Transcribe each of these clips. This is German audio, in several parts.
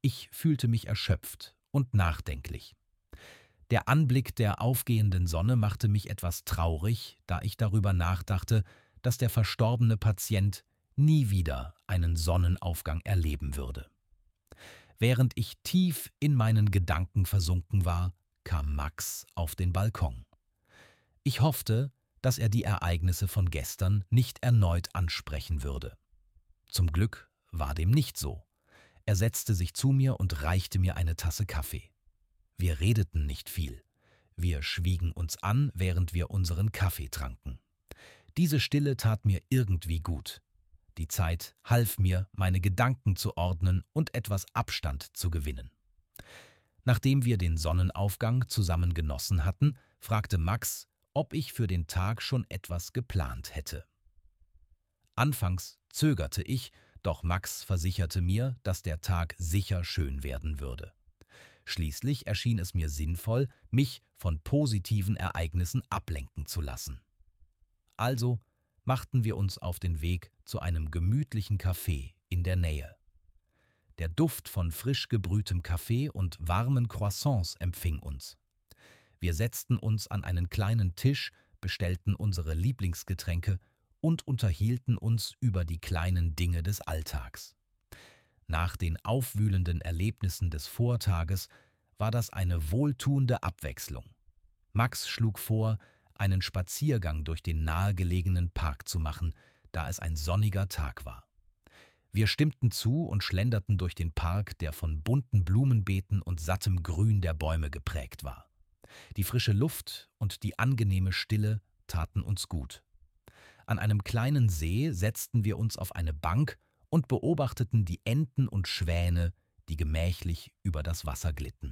Ich fühlte mich erschöpft und nachdenklich. Der Anblick der aufgehenden Sonne machte mich etwas traurig, da ich darüber nachdachte, dass der verstorbene Patient nie wieder einen Sonnenaufgang erleben würde. Während ich tief in meinen Gedanken versunken war, kam Max auf den Balkon. Ich hoffte, dass er die Ereignisse von gestern nicht erneut ansprechen würde. Zum Glück war dem nicht so. Er setzte sich zu mir und reichte mir eine Tasse Kaffee. Wir redeten nicht viel. Wir schwiegen uns an, während wir unseren Kaffee tranken. Diese Stille tat mir irgendwie gut. Die Zeit half mir, meine Gedanken zu ordnen und etwas Abstand zu gewinnen. Nachdem wir den Sonnenaufgang zusammen genossen hatten, fragte Max, ob ich für den Tag schon etwas geplant hätte. Anfangs zögerte ich, doch Max versicherte mir, dass der Tag sicher schön werden würde. Schließlich erschien es mir sinnvoll, mich von positiven Ereignissen ablenken zu lassen. Also machten wir uns auf den Weg zu einem gemütlichen Café in der Nähe. Der Duft von frisch gebrühtem Kaffee und warmen Croissants empfing uns. Wir setzten uns an einen kleinen Tisch, bestellten unsere Lieblingsgetränke und unterhielten uns über die kleinen Dinge des Alltags. Nach den aufwühlenden Erlebnissen des Vortages war das eine wohltuende Abwechslung. Max schlug vor, einen Spaziergang durch den nahegelegenen Park zu machen, da es ein sonniger Tag war. Wir stimmten zu und schlenderten durch den Park, der von bunten Blumenbeeten und sattem Grün der Bäume geprägt war. Die frische Luft und die angenehme Stille taten uns gut. An einem kleinen See setzten wir uns auf eine Bank und beobachteten die Enten und Schwäne, die gemächlich über das Wasser glitten.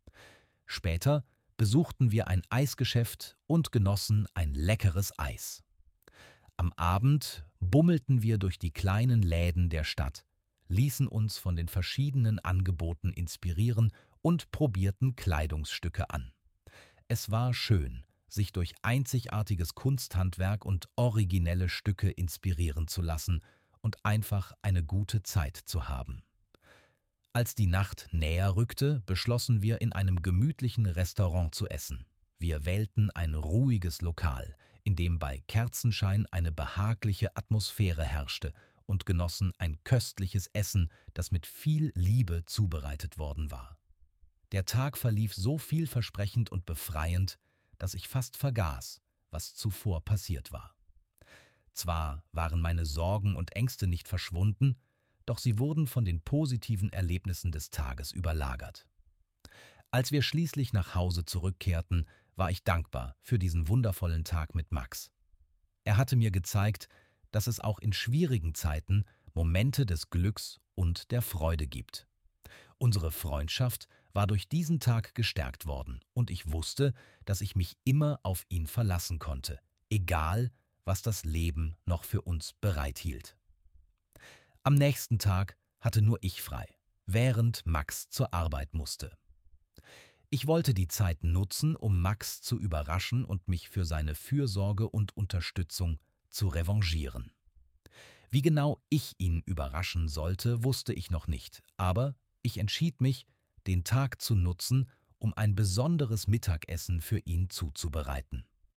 Später besuchten wir ein Eisgeschäft und genossen ein leckeres Eis. Am Abend bummelten wir durch die kleinen Läden der Stadt, ließen uns von den verschiedenen Angeboten inspirieren und probierten Kleidungsstücke an. Es war schön, sich durch einzigartiges Kunsthandwerk und originelle Stücke inspirieren zu lassen und einfach eine gute Zeit zu haben. Als die Nacht näher rückte, beschlossen wir, in einem gemütlichen Restaurant zu essen. Wir wählten ein ruhiges Lokal, in dem bei Kerzenschein eine behagliche Atmosphäre herrschte, und genossen ein köstliches Essen, das mit viel Liebe zubereitet worden war. Der Tag verlief so vielversprechend und befreiend, dass ich fast vergaß, was zuvor passiert war. Zwar waren meine Sorgen und Ängste nicht verschwunden, doch sie wurden von den positiven Erlebnissen des Tages überlagert. Als wir schließlich nach Hause zurückkehrten, war ich dankbar für diesen wundervollen Tag mit Max. Er hatte mir gezeigt, dass es auch in schwierigen Zeiten Momente des Glücks und der Freude gibt. Unsere Freundschaft war durch diesen Tag gestärkt worden und ich wusste, dass ich mich immer auf ihn verlassen konnte, egal was das Leben noch für uns bereithielt. Am nächsten Tag hatte nur ich frei, während Max zur Arbeit musste. Ich wollte die Zeit nutzen, um Max zu überraschen und mich für seine Fürsorge und Unterstützung zu revanchieren. Wie genau ich ihn überraschen sollte, wusste ich noch nicht, aber ich entschied mich, den Tag zu nutzen, um ein besonderes Mittagessen für ihn zuzubereiten.